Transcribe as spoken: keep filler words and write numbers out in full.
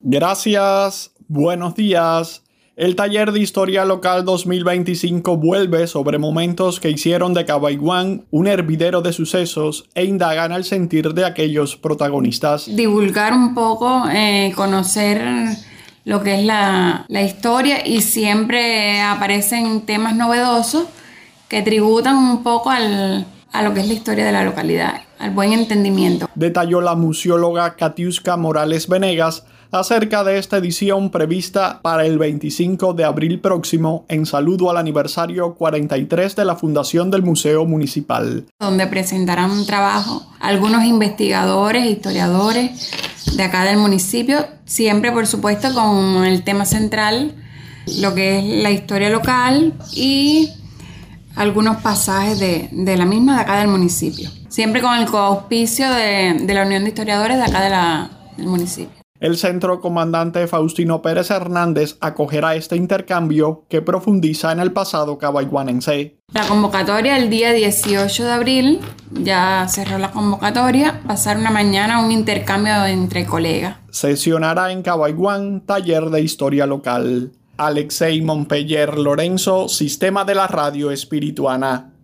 Gracias, buenos días. El taller de Historia Local dos mil veinticinco vuelve sobre momentos que hicieron de Cabaiguán un hervidero de sucesos e indagan al sentir de aquellos protagonistas. Divulgar un poco, eh, conocer lo que es la, la historia, y siempre aparecen temas novedosos que tributan un poco al, a lo que es la historia de la localidad, al buen entendimiento. Detalló la museóloga Katiuska Morales Venegas acerca de esta edición prevista para el veinticinco de abril próximo en saludo al aniversario cuarenta y tres de la fundación del Museo Municipal. Donde presentarán un trabajo algunos investigadores, historiadores de acá del municipio, siempre por supuesto con el tema central, lo que es la historia local y algunos pasajes de, de la misma de acá del municipio. Siempre con el coauspicio de, de la Unión de Historiadores de acá de la, del municipio. El Centro Comandante Faustino Pérez Hernández acogerá este intercambio que profundiza en el pasado cabaiguanense. La convocatoria el día dieciocho de abril, ya cerró la convocatoria, pasar una mañana un intercambio entre colegas. Sesionará en Cabaiguán taller de historia local. Alexei Montpeller Lorenzo, Sistema de la Radio Espirituana.